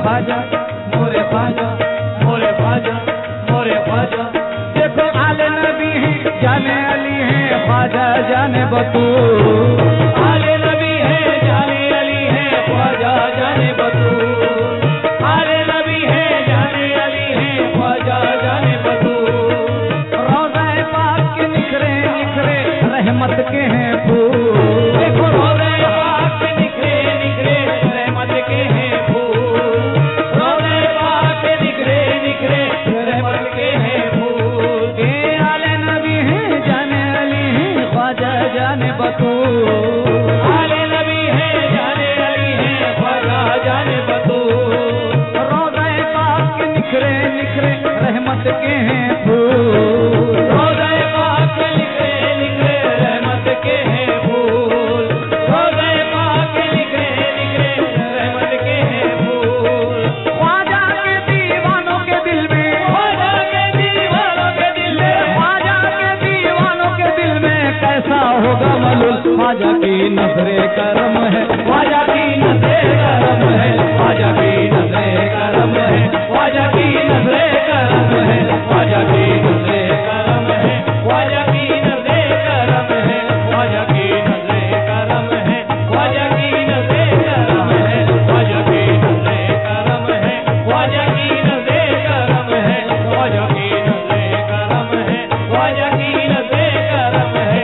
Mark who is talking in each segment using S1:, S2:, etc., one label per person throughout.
S1: ख्वाजा मोरे ख्वाजा मोरे ख्वाजा मोरे ख्वाजा। देखो आले नबी हैं जाने अली हैं ख्वाजा जाने बतूल। आले नबी हैं जाने अली हैं ख्वाजा जाने बतूल। आले नबी हैं जाने अली हैं ख्वाजा जाने बतूल। रोज़ा पाक के निखरे निखरे रहमत के हैं फूल। देखो रोज़ा पाक के निखरे निखरे रहमत के हैं फूल। रोज़ा पाक के निखरे निखरे रहमत के हैं फूल। के आले नबी हैं जाने अली हैं ख्वाजा जाने बतूल। आले नबी हैं जाने अली हैं ख्वाजा जाने बतूल। रोज़ा पाक के निखरे निखरे रहमत के हैं फूल। रोज़ा पाक के निखरे निखरे रहमत के हैं फूल। रोज़ा पाक के निखरे निखरे रहमत के हैं फूल। ख्वाजा के दीवानों के दिल में ख्वाजा के दीवानों के दिल में ख्वाजा के दीवानों के दिल में कैसा होगा मलूल। ख्वाजा की नजरे करम है ख्वाजा की नजरे करम है ख्वाजा की नजरे करम है ख्वाजा की नजरे करम है ख्वाजा की नजरे करम है ख्वाजा की नजरे करम है ख्वाजा की नजरे करम है ख्वाजा की नजरे करम है ख्वाजा की नजरे करम है ख्वाजा की नजरे करम है ख्वाजा की नजरे करम है ख्वाजा की नजरे करम है।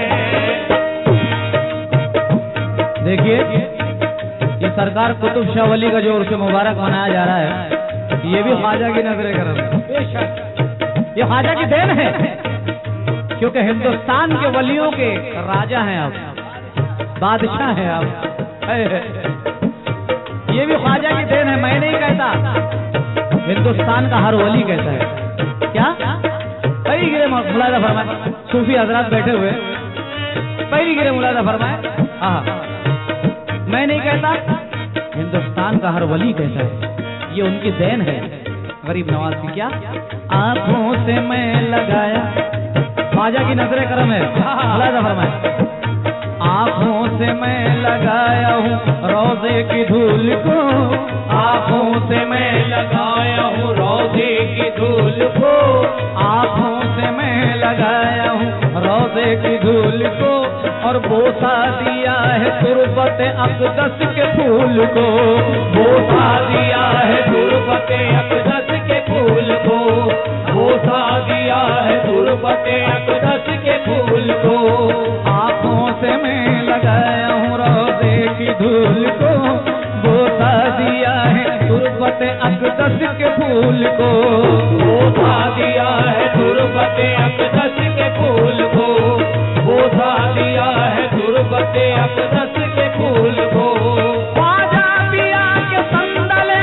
S1: देखिए ये सरकार कुतुब शाह वली का जो उर्स मुबारक मनाया जा रहा है ये भी ख्वाजा की नजरे करम है। ये ख्वाजा की देन है क्योंकि हिंदुस्तान के वलियों के राजा हैं आप, बादशाह हैं आप। ये भी ख्वाजा की देन है। मैं नहीं कहता, हिंदुस्तान का हर वली कहता है। क्या पहली गिरे मुलाजा फरमाए, सूफी हजरात बैठे हुए पहली गिरे मुलाजा फरमाए। हाँ मैं नहीं कहता, हिंदुस्तान का हर वली कहता है। ये उनकी देन है गरीब नवाज की। क्या आंखों से मैं लगाया ख्वाजा की नजरे करम है। मुलाजा फरमाए आंखों से मैं लगाया हूँ रोज़े की धूल को। आंखों से मैं लगाया हूँ रोज़े की धूल को। आंखों से मैं लगाया हूँ रोज़े की धूल को। और बोसा दिया है तुरबत अक़दस के फूल को। बोसा दिया है तुरबत अक़दस के फूल को। बोसा दिया है तुरबत अक़दस के फूल को। आंखों से मैं लगाया हूँ रोज़े की धूल को। बोसा दिया है तुरबत अक़दस के फूल को। बोसा दिया है तुरबत अक़दस के फूल को। बोसा दिया है तुरबत अक़दस के फूल को। ख्वाजा पिया के संदले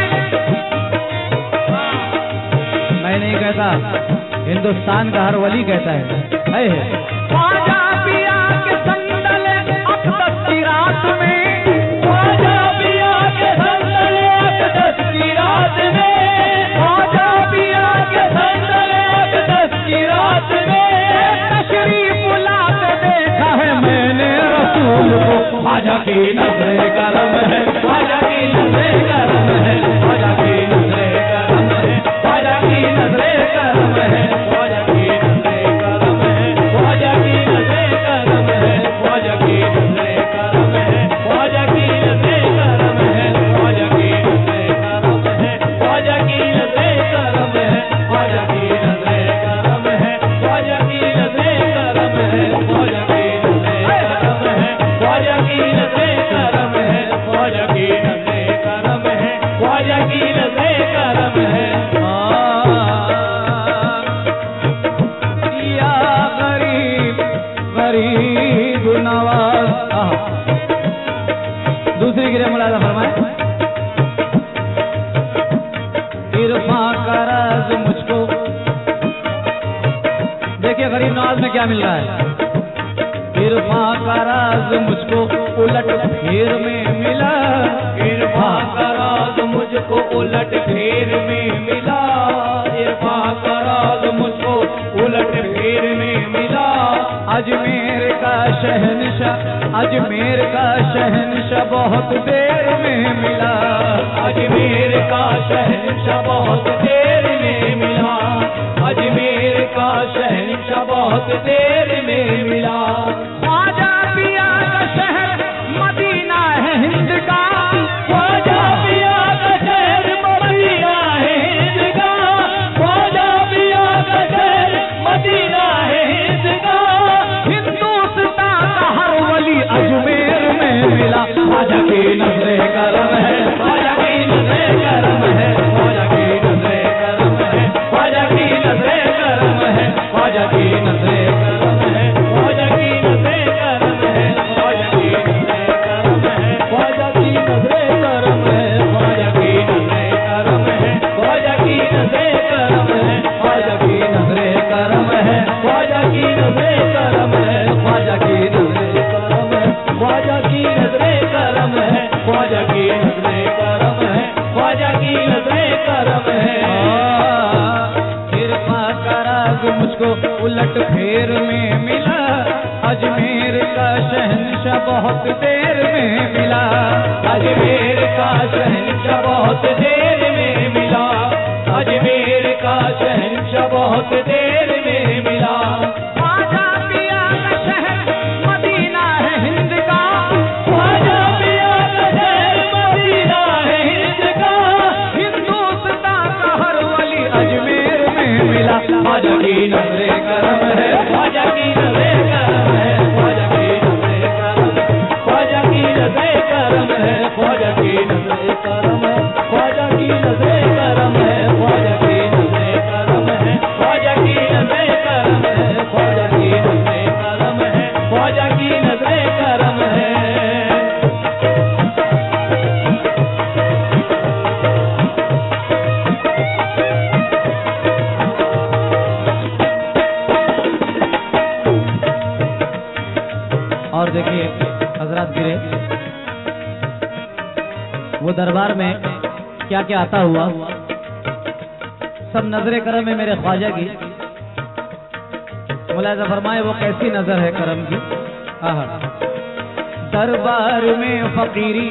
S1: मैं नहीं कहता, हिंदुस्तान का हर वली कहता है। ख्वाजा पिया के संदले अक़दस की रात में। ख्वाजा पिया के संदले अक़दस की रात में। ख्वाजा पिया के संदले अक़दस की रात में। तशरीफ लाते देखा है मैंने रसूल को। ख्वाजा की नजरे करम है ख्वाजा की नजरे करम है ख्वाजा की नजरे करम है ख्वाजा की नजरे करम है ख्वाजा की नजरे करम है ख्वाजा की नजरे करम है ख्वाजा की नजरे करम है ख्वाजा की नजरे करम है ख्वाजा की नजरे करम है ख्वाजा की नजरे करम है ख्वाजा की नजरे करम है ख्वाजा की नजरे करम है ख्वाजा की नजरे करम है ख्वाजा की नजरे करम है ख्वाजा की नजरे करम है ख्वाजा की नजरे करम है। या गरीब गरीब नवाज। दूसरी गिरे मुलाजा फरमाए इरफा का राज मुझको। देखिए गरीब नवाज में क्या मिल रहा है। इरफा का राज मुझको उलट फेर में मिला। इरफा का राज मुझको उलट फेर में मिला। इरफा का राज मुझको उलट फेर में मिला। अजमेर का शहंशाह, अजमेर का शहंशाह बहुत देर में मिला,
S2: अजमेर का शहंशाह बहुत देर में मिला, अजमेर का शहंशाह बहुत देर में मिला।
S1: ख्वाजा पिया का शहर मदीना है हिंद का,
S2: ख्वाजा पिया का शहर मदीना है हिंद का, ख्वाजा पिया का शहर मदीना है हिंद का।
S1: हिंदुस्तान का हर वली अजमेर में मिला, ख्वाजा की नजरे करम है,
S2: ख्वाजा की नजरे करम है, ख्वाजा की नजरे करम है, ख्वाजा की नजरे करम है, ख्वाजा की नजरे करम है, ख्वाजा की नजरे करम है, ख्वाजा की नजरे करम है, ख्वाजा की नजरे करम है, ख्वाजा की नजरे करम है, ख्वाजा की नजरे करम है, ख्वाजा की नजरे करम है, ख्वाजा की नजरे करम है, ख्वाजा की नजरे करम है, ख्वाजा की नजरे करम है, ख्वाजा की नजरे करम है, ख्वाजा की नजरे करम है।
S1: कृपा करा मुझको उलट फेर में मिला, अजमेर का शहंशाह बहुत देर में मिला,
S2: अजमेर का शहंशाह बहुत देर में मिला, अजमेर का शहंशाह बहुत देर में मिला।
S1: ख्वाजा पिया का शहर मदीना है हिंद का,
S2: ख्वाजा पिया का शहर मदीना है हिंद का,
S1: हिंदुस्तान का हर वली अजमेर में मिला,
S2: ख्वाजा की नजरे करम है, ख्वाजा की नजरे करम है, ख्वाजा की नजरे करम है, ख्वाजा की नजरे करम है, ख्वाजा की नजरे करम है, ख्वाजा की नजरे करम है, ख्वाजा की नजरे करम है, ख्वाजा की नजरे करम है, ख्वाजा की नजरे करम है, ख्वाजा की नजरे करम है।
S1: और देखिए हजरत गिरे वो दरबार में क्या क्या आता हुआ, सब नजरे करम है मेरे ख्वाजा की। मुलाजा फरमाए वो कैसी नजर है करम की। आहा, दरबार में फकीरी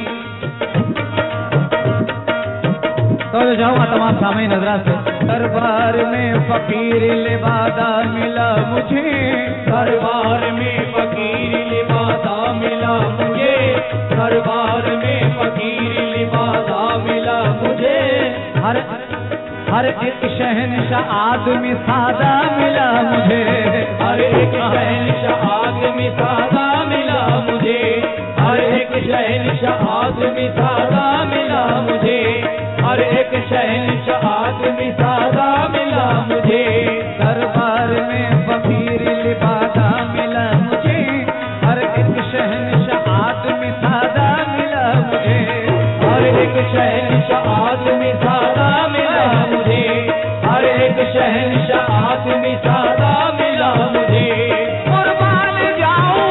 S1: तो जाऊंगा तमाम सामने नजरा से। दरबार में फकीर लिबादा मिला मुझे,
S2: दरबार में फकीर लिबादा मिला मुझे, दरबार में फकीर लिबादा मिला मुझे।
S1: हर एक शहंशाह आदमी सादा मिला मुझे,
S2: हर एक शहंशाह आदमी सादा मिला मुझे, हर एक शहंशाह आदमी सादा मिला मुझे, हर एक शहंशाह आदमी सादा मिला मुझे।
S1: दरबार में फकीर लिबादा मिला मुझे, हर एक शहंशाह आदमी सादा मिला मुझे,
S2: हर एक शहंशाह आदमी सादा मिला मुझे, हर एक शहंशाह आदमी सादा मिला मुझे।
S1: कुर्बान जाऊं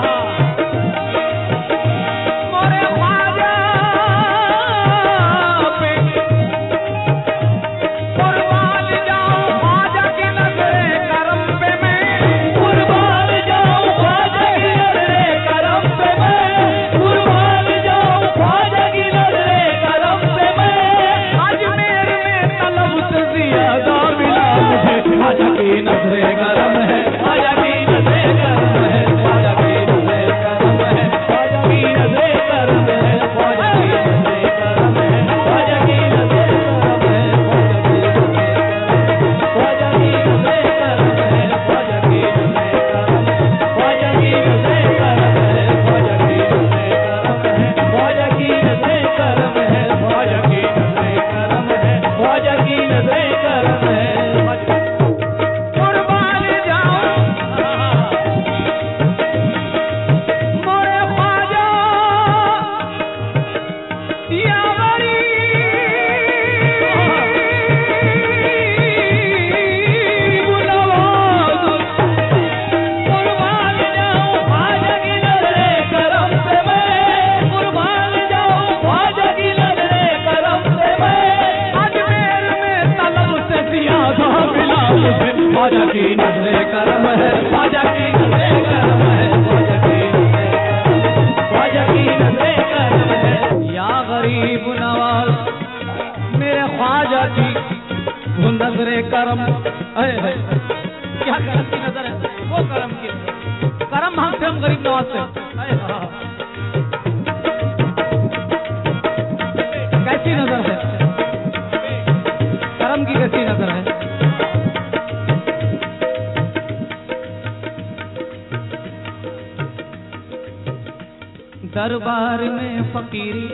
S1: मोरे ख्वाजा पे, कुर्बान जाऊं ख्वाजा दरबार में फकीरी,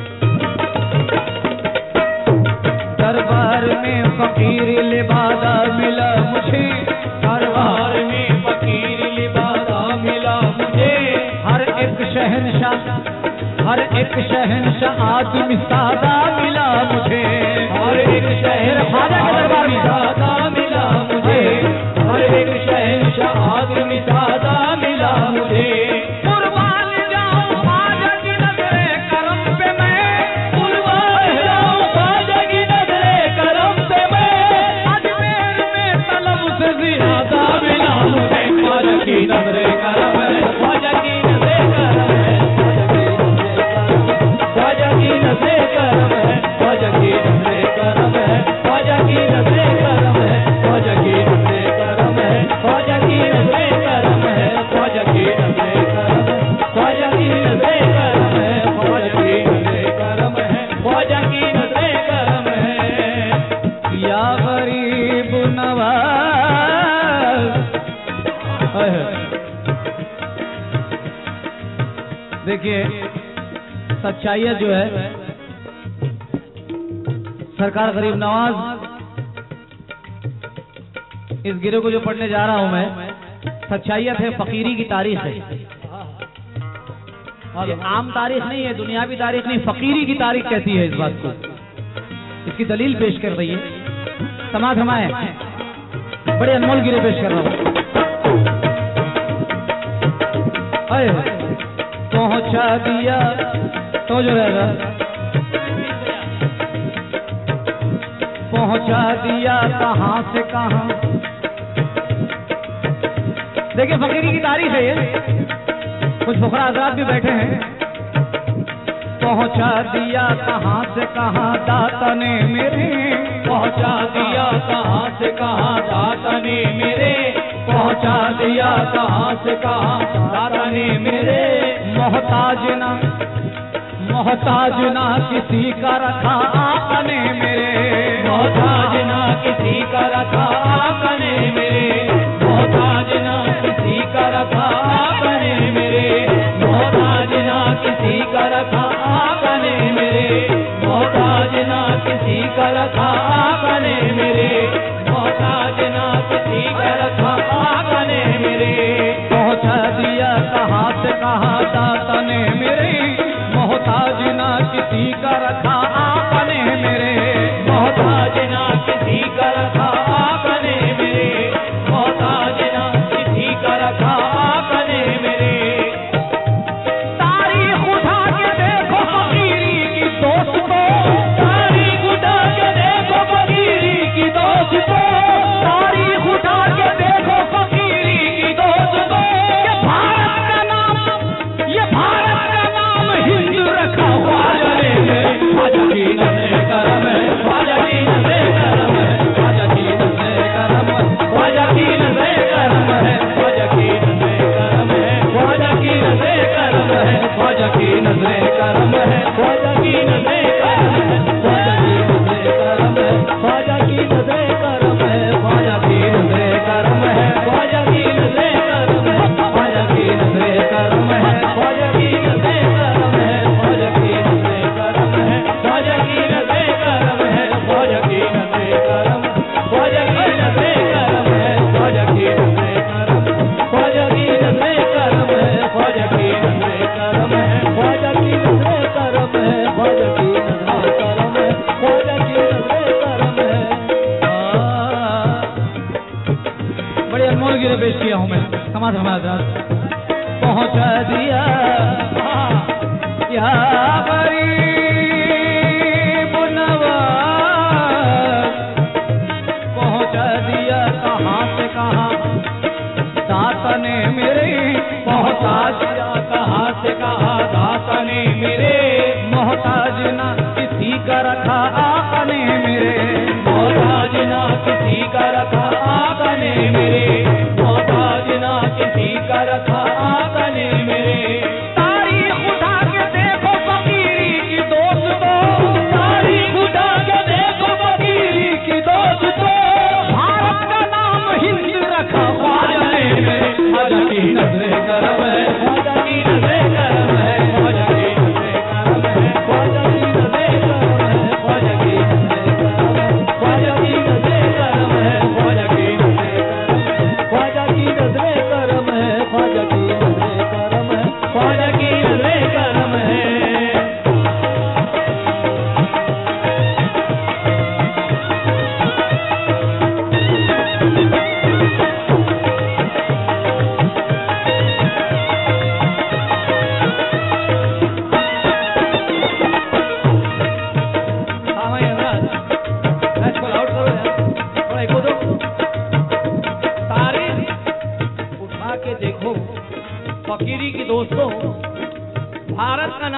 S1: दरबार में फकीरी लिबादा मिला मुझे,
S2: दरबार में फकीर लिबादा मिला मुझे।
S1: हर एक शहंशाह, हर एक शहंशाह आदमी सादा मिला मुझे।
S2: हर एक शहर
S1: ख्वाजा के दरबार में
S2: सादा मिला मुझे, हर एक शहंशाह आदमी सादा मिला मुझे।
S1: कुर्बान जाऊं ख्वाजा की नजरे करम पे मैं,
S2: कुर्बान जाऊं ख्वाजा की नजरे करम पे मैं।
S1: अजमेर में तलब से ज्यादा
S2: मिला मुझे, ख्वाजा की नजरे करम है, ख्वाजा की नजरे करम है, ख्वाजा की नजरे करम है, ख्वाजा की नजरे करम है, ख्वाजा की नजरे करम है, ख्वाजा की नजरे करम है, ख्वाजा की नजरे करम है, ख्वाजा की नजरे करम है, ख्वाजा की नजरे करम है, ख्वाजा की नजरे करम है, ख्वाजा की नजरे करम है।
S1: या गरीब नवाज। देखिए सच्चाइयाँ जो है, सरकार गरीब नवाज, इस गिरोह को जो पढ़ने जा रहा हूं मैं, सच्चाइयत है, फकीरी की तारीख है। ये आम तारीख नहीं है, दुनियावी तारीख नहीं, फकीरी की तारीख कहती है इस बात को। इसकी दलील पेश कर रही है, समाज हमारे बड़े अनमोल गिरे पेश कर रहा हूं। पहुंचा दिया तो जो रहेगा, पहुंचा दिया कहां से कहां। देखिए फकीरी की तारीख है ये, कुछ फकरा हज़रात भी बैठे हैं। पहुंचा दिया कहां से कहां दाता ने मेरे,
S2: पहुंचा दिया कहां से कहां दाता ने मेरे, पहुंचा दिया कहां से कहां दाता ने मेरे।
S1: मोहताज ना, मोहताज ना किसी का रखा आपने मेरे,
S2: मोहताज ना किसी का रखा आपने मेरे, मोहताज ना किसी का रखा आपने मेरे, मोहताज ना किसी का रखा आपने मेरे, मोहताज ना किसी का रखा आपने मेरे, मोहताज ना किसी का रखा आपने मेरे।
S1: पहुंचा दिया कहां से कहां दाता ने मेरे, मोहताज ना किसी का रखा आपने मेरे,
S2: मोहताज ना किसी का रखा आपने मेरे, मोहताज ना किसी का रखा आपने मेरे।
S1: तारीख उठा के देखो फकीरी की दोस्तों,
S2: तारीख उठा के देखो फकीरी की दोस्तों,
S1: तारीख उठा के देखो फकीरी की दोस्तों। ये भारत का नाम, ये भारत का नाम हिंद रखा हुआ है।
S2: ख्वाजा की नजरे करम है, ख्वाजा की नजरे करम है, ख्वाजा की नजरे करम है, ख्वाजा की नजरे करम है, ख्वाजा की नजरे करम है, ख्वाजा की नजरे करम है, ख्वाजा की नजरे करम है, ख्वाजा की नजरे करम है, ख्वाजा की नजरे करम है, ख्वाजा की नजरे करम है, ख्वाजा की नजरे करम है, ख्वाजा की नजरे करम है, ख्वाजा की नजरे करम है, ख्वाजा की नजरे करम है, ख्वाजा की नजरे करम है, ख्वाजा की नजरे करम है, ख्वाजा की नजरे करम, ख्वाजा की नजरे करम है, ख्वाजा की नजरे करम, ख्वाजा की नजरे करम है, ख्वाजा की नजरे करम है, ख्वाजा की नजरे करम है, ख्वाजा की नजरे करम है, ख्वाजा की नजरे करम है।
S1: बड़े अनमोल गिरे पेश किया हूं मैं, समाज हमारे साथ। पहुंचा दिया या गरीब नवाज, पहुंचा दिया कहां से कहां दाता ने मेरे,
S2: पहुंचा दिया कहां से कहां दाता ने मेरे,
S1: मोहताज ना किसी का रखा आपने मेरे,
S2: मोहताज ना किसी का रखा आपने मेरे, मोहताज ना किसी का रखा आपने मेरे।
S1: तारीख उठा के देखो फकीरी की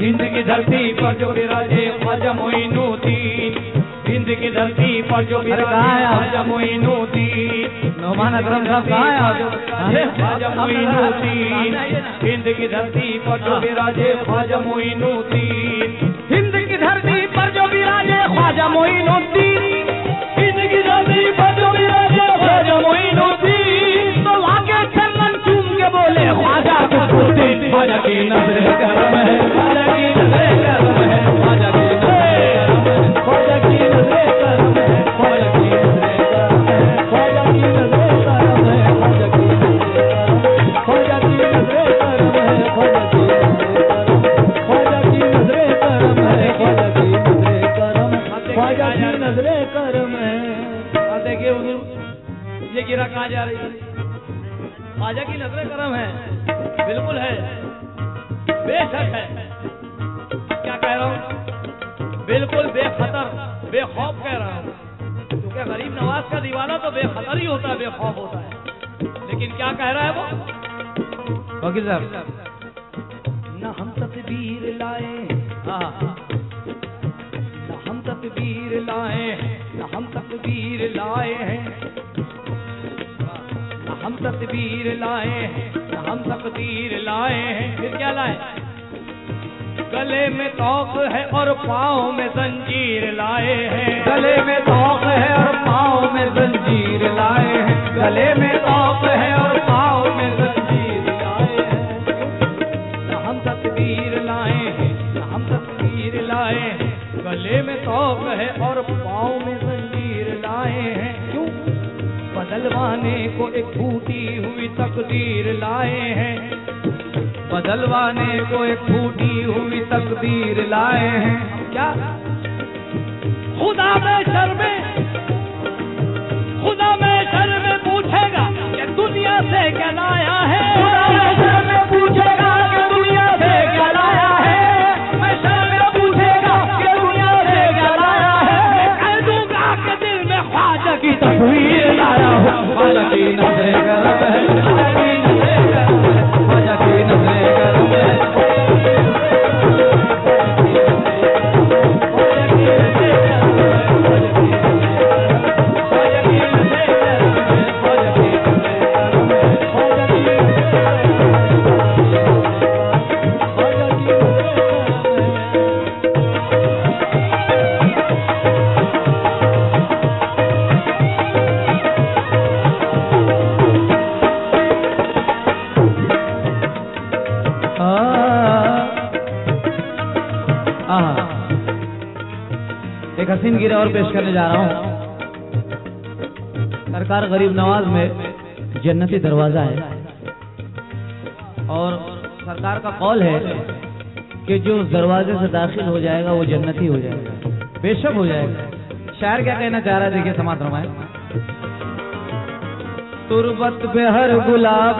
S2: हिंद की धरती पर जो विराजे ख्वाजा मोइनुद्दीन, हिंद की धरती पर जो विराजे ख्वाजा मोइनुद्दीन,
S1: नौमान अकरम साहब कहाँ हैं आप?
S2: अरे ख्वाजा मोइनुद्दीन, हिंद की धरती पर जो विराजे ख्वाजा मोइनुद्दीन,
S1: हिंद की धरती पर जो विराजे ख्वाजा मोइनुद्दीन,
S2: हिंद की धरती पर जो विराजे ख्वाजा मोइनुद्दीन,
S1: तो आगे चरण चूम के बोले ख्वाजा कुतुबुद्दीन।
S2: ख्वाजा की नजर करम है, ख्वाजा की नजर करम है, ख्वाजा की नजर करम है, ख्वाजा की नजर करम है, ख्वाजा की नजर करम है, ख्वाजा की नजर करम है, ख्वाजा की नजर करम है, ख्वाजा की नजर करम है, ख्वाजा की नजर करम है। और देखिए हुजूर, ये गिरा कहाँ जा रही है? ख्वाजा की नजर करम है, बिल्कुल है, बेशक है। क्या कह रहा हूँ? बिल्कुल बेखतर बेखौफ कह रहा हूँ, क्योंकि गरीब नवाज का दीवाना तो बेखतर ही होता है, बेखौफ होता है। लेकिन क्या कह रहा है वो?
S1: वकील साहब,
S2: न हम तकबीर लाए, न हम तकबीर लाए, न हम तकबीर लाए हैं, न हम तकबीर लाए, न हम तकदीर लाए हैं। फिर क्या लाए? गले में तौक है और पाँव में जंजीर लाए हैं,
S1: गले में तौक है और पाँव में जंजीर लाए हैं, गले में तौक है और पाँव में जंजीर लाए हैं।
S2: न हम तकबीर लाए हैं, न हम तकबीर लाए हैं, गले में तौक है और पाँव में जंजीर लाए हैं। क्यों? बदलवाने को एक फूटी हुई तकदीर लाए हैं,
S1: बदलवाने को एक फूटी हुई तकदीर लाए हैं।
S2: क्या? खुदा में शर्मे, खुदा में शर्मे पूछेगा कि दुनिया से क्या लाया है,
S1: खुदा में शर्मे पूछेगा कि दुनिया से क्या लाया है, मैं शर्मे पूछेगा कि दुनिया से क्या लाया है।
S2: मैं कह दूंगा कि दिल में ख्वाजा की
S1: तस्वीर लाया हूँ, ख्वाजा की नजरे करम है, ख्वाजा की नजरे करम है, ख्वाजा की नजरे करम है। एक हसीन गिरा और पेश करने जा रहा हूँ। सरकार गरीब नवाज में जन्नती दरवाजा है और सरकार का कौल है कि जो उस दरवाजे से दाखिल हो जाएगा वो जन्नती हो जाएगा, बेशक हो जाएगा। शायर क्या कहना चाह रहा है, देखिए समात रमाए। तुरबत पे हर गुलाब,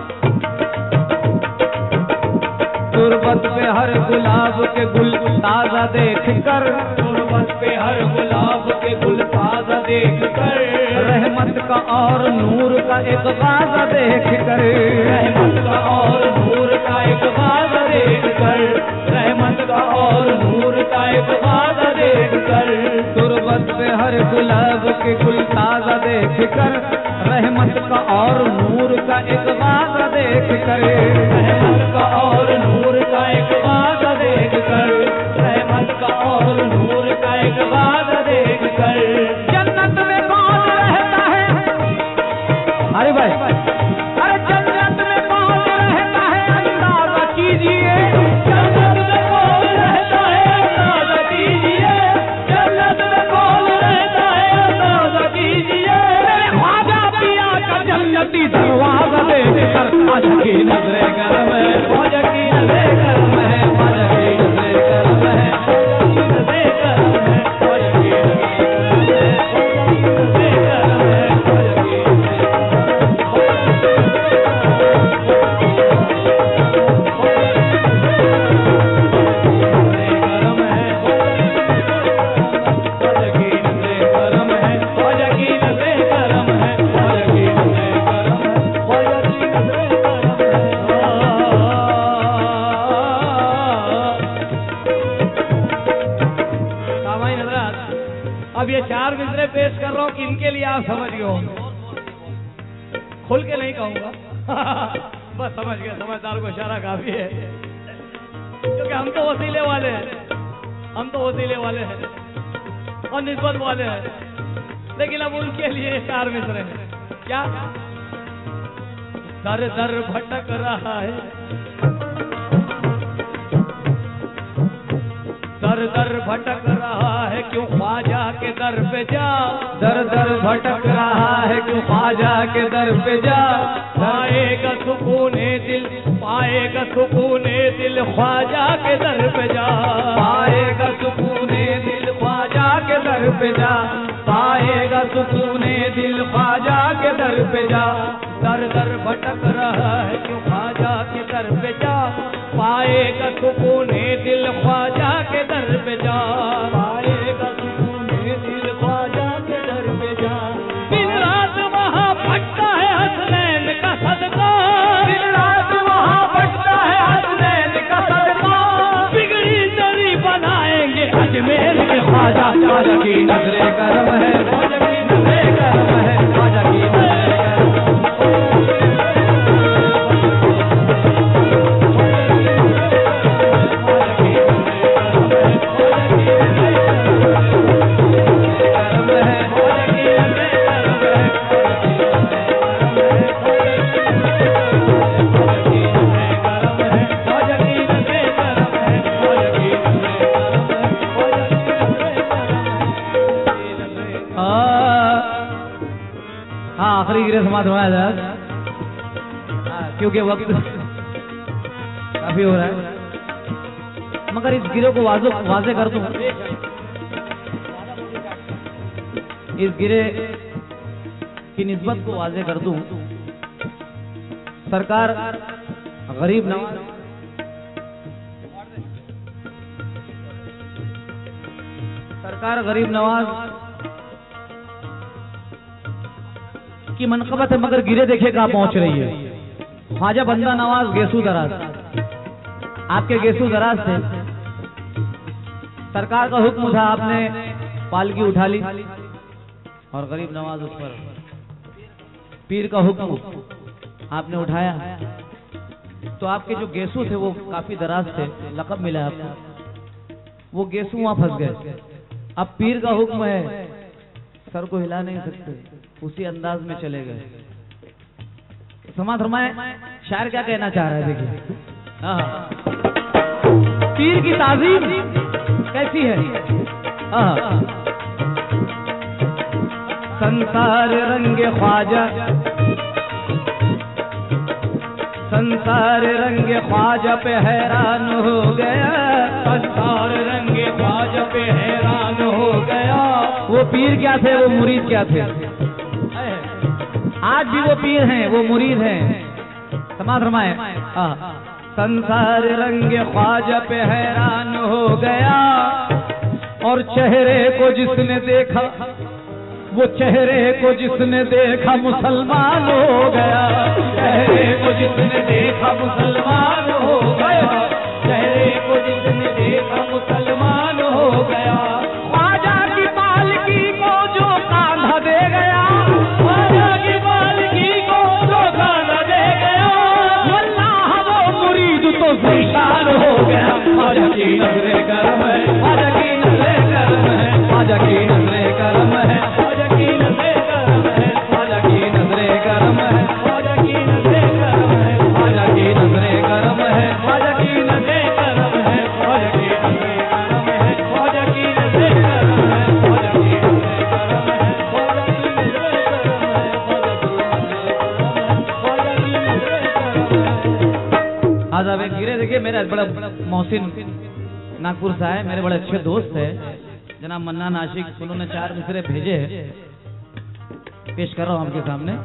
S1: तुरबत पे हर गुलाब के गुल ताजा देख कर,
S2: तुरबत पे हर गुलाब के गुल ताजा देख कर,
S1: रहमत का और नूर का एक बाजा देख कर,
S2: रहमत का और नूर का एक बाजा देख कर, रहमत का और नूर का एक बाजा देख कर,
S1: तुरबत पे हर गुलाब के गुल ताजा देख कर, रहमत का और नूर का एक बाजा देख कर,
S2: रहमत का और नूर का एक बाजा देख कर, रहमत का और नूर का एक बाजा देख कर।
S1: जन्नत में कौन रहता है? अरे भाई, अरे जन्नत में कौन रहता है अंदाजा कीजिए,
S2: जन्नत में कौन रहता है अंदाजा कीजिए, जन्नत में कौन रहता है अंदाजा कीजिए।
S1: ख्वाजा पिया का जन्नती दरवाजा देख कर ख्वाजा की नजरे करम है, ख्वाजा की नजरे करम है, ख्वाजा की नजरे करम है,
S2: नजरे करम है, ख्वाजा
S1: अब ये 4 मिसरे पेश कर रहा हूँ कि इनके लिए आप समझिए, खुल के नहीं कहूंगा बस समझ गए, समझदार को इशारा काफी है, क्योंकि हम तो वसीले वाले हैं, हम तो वसीले वाले हैं और निस्बत वाले हैं। लेकिन अब उनके लिए 4 मिसरे हैं। क्या? दर दर भटक रहा है, दर दर भटक रहा है, क्यों ख्वाजा के दर पे जा,
S2: दर दर भटक रहा है, क्यों ख्वाजा के दर पे जा,
S1: पाएगा सुकूने दिल, पाएगा सुकूने दिल ख्वाजा के दर पे जा,
S2: पाएगा सुकूने दिल ख्वाजा के दर पे जा, पाएगा सुकूने दिल ख्वाजा के दर पे जा,
S1: दर दर भटक रहा है, क्यों ख्वाजा के दर पे जा, पाएगा सुकूने दिल ख्वाजा के दर पे जा,
S2: पाएगा सुकूने दिल ख्वाजा के दर पे जा।
S1: दिन रात वहाँ भटका है हसनैन का सदका,
S2: दिन रात वहाँ भटका है हसनैन का सदका,
S1: बिगड़ी दरी बनाएंगे अजमेर के
S2: ख्वाजा, ख्वाजा की नजरे करम है, ख्वाजा की नजरे करम है, ख्वाजा की नजरे आखिरी गिरे समाप्त होना है, क्योंकि वक्त काफी हो रहा है, मगर इस गिरे को वाजे कर दूं, इस गिरे की निस्बत को वाजे कर दूं। सरकार गरीब नवाज, सरकार गरीब नवाज की मनकबत है, मगर गिरे देखे कहाँ पहुंच रही है। ख्वाजा बंदा नवाज गेसू दराज, आपके गेसू दराज थे, सरकार का हुक्म था, आपने पालकी उठा ली और गरीब नवाज उस पर, पीर का हुक्म आपने उठाया, तो आपके जो गेसू थे वो काफी दराज थे, लक़ब मिला आपको, वो गेसू वहां फंस गए। अब पीर का हुक्म है, सर को हिला नहीं सकते, उसी अंदाज में चले गए। समाज फरमाए, शायर क्या कहना चाह रहा है, देखिए। हाँ, पीर की ताज़ीम कैसी है। हाँ, संसार रंगे ख्वाजा, संसार रंगे ख्वाजा पे हैरान हो गया,
S1: संसार रंगे ख्वाजा पे हैरान हो गया।
S2: वो पीर क्या थे, वो मुरीद क्या थे। आज भी वो पीर हैं, वो मुरीद हैं। समाज फरमाए, संसार रंगे ख्वाजा पे हैरान हो गया, और चेहरे को जिसने देखा, वो चेहरे को जिसने देखा मुसलमान हो गया, चेहरे को जिसने देखा मुसलमान हो गया, चेहरे को जिसने देखा मुसलमान हो गया। ख्वाजा की पालकी को जो कांधा दे गया, ख्वाजा की पालकी को जो कांधा दे गया, वल्लाह वो मुरीद तो ज़ीशान हो गया। ख्वाजा की नजरे करम है, ख्वाजा की नजरे करम है, ख्वाजा की नजरे करम है, ख्वाजा की नजरे करम है, ख्वाजा की नजरे करम है, ख्वाजा की नजरे करम है, ख्वाजा की नजरे करम है, ख्वाजा की नजरे करम है, ख्वाजा की नजरे करम है, ख्वाजा की नजरे करम है, ख्वाजा की नजरे करम है, ख्वाजा की नजरे करम है, ख्वाजा की नजरे करम है। आज आप एक गिरे देखिए, मेरा बड़ा मोहसिन नागपुर से है, मेरे बड़े अच्छे दोस्त है जनाब मन्ना नाशिक, उन्होंने 4 मिसरे भेजे, पेश कर रहा हूं आपके सामने।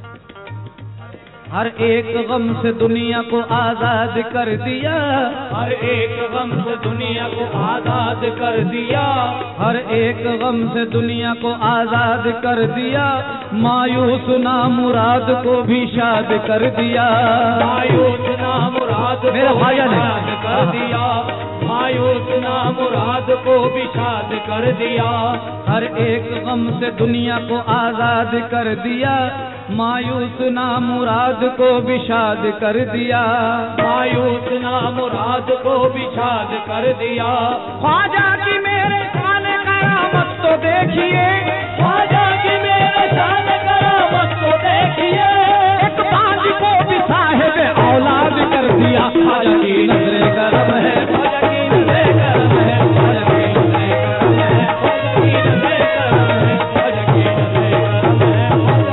S2: हर एक गम से दुनिया को आजाद कर दिया,
S1: हर एक गम से दुनिया को आजाद कर दिया,
S2: हर एक गम से दुनिया को आजाद कर दिया, मायूस ना मुराद को भी शाद कर दिया,
S1: मायूस ना मुराद
S2: मेरा भाई ने
S1: कर दिया,
S2: मायूस ना मुराद को विषाद कर दिया,
S1: हर एक गम से दुनिया को आजाद कर दिया, मायूस ना मुराद को विषाद कर दिया,
S2: मायूस ना मुराद को विषाद कर दिया।
S1: ख्वाजा की मेरे शान करामत तो देखिए,
S2: ख्वाजा की मेरे शान करामत तो देखिए,
S1: एक बाज को भी साहिब औलाद कर दिया। ख्वाजा की नजरे करम है,
S2: ख्वाजा की नजरे करम है, ख्वाजा की नजरे करम है, ख्वाजा की नजरे करम है, ख्वाजा की नजरे करम है,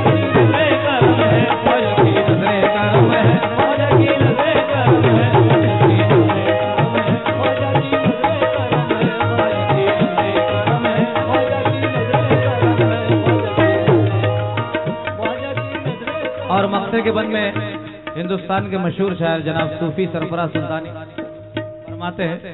S2: ख्वाजा की नजरे करम है,
S1: ख्वाजा की नजरे करम है,
S2: ख्वाजा की नजरे करम है, ख्वाजा की नजरे करम है, ख्वाजा की नजरे करम है, ख्वाजा की नजरे करम है, ख्वाजा की नजरे करम है।
S1: और मक्ते के बन में हिंदुस्तान के मशहूर शायर जनाब सूफी सरफराज सुल्तानी फरमाते हैं,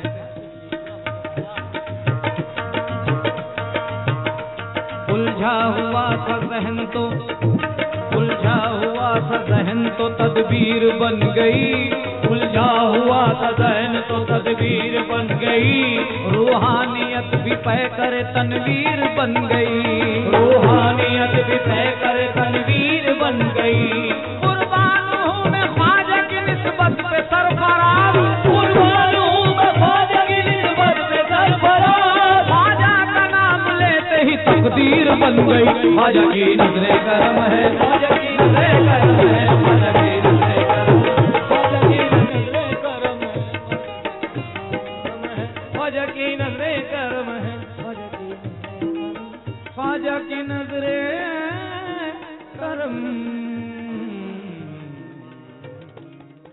S1: उलझा हुआ था जहन तो, उलझा हुआ था जहन तो तदबीर बन गई,
S2: उलझा हुआ था ज़हन तो तदबीर बन गई,
S1: रूहानियत भी पै कर तनवीर बन गई,
S2: रूहानियत भी तय कर तनवीर बन गई।
S1: कुर्बान हूँ मैं ख्वाजा की निस्बत पे सरफराज,
S2: कुर्बान हूँ मैं ख्वाजा की निस्बत पे सरफराज,
S1: ख्वाजा का नाम लेते ही तकदीर बन गई। ख्वाजा की नजरे करम है,
S2: ख्वाजा की नजरे करम है, ख्वाजा की नजरे करम है, ख्वाजा की नजरे करम है, ख्वाजा की नजरे करम है,
S1: ख्वाजा की नजरे करम